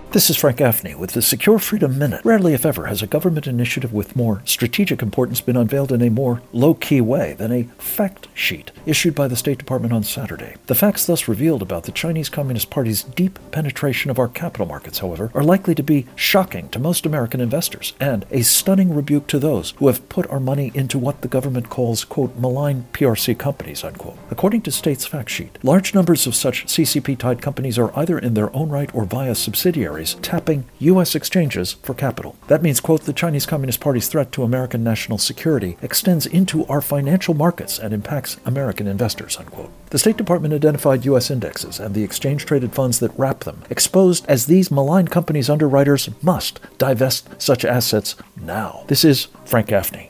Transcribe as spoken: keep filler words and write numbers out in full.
This is Frank Gaffney with the Secure Freedom Minute. Rarely, if ever, has a government initiative with more strategic importance been unveiled in a more low-key way than a fact sheet issued by the State Department on Saturday. The facts thus revealed about the Chinese Communist Party's deep penetration of our capital markets, however, are likely to be shocking to most American investors and a stunning rebuke to those who have put our money into what the government calls, quote, malign P R C companies, unquote. According to State's fact sheet, large numbers of such C C P-tied companies are either in their own right or via subsidiaries tapping U S exchanges for capital. That means, quote, the Chinese Communist Party's threat to American national security extends into our financial markets and impacts American investors, unquote. The State Department identified U S indexes and the exchange-traded funds that wrap them, exposed as these malign companies' underwriters must divest such assets now. This is Frank Gaffney.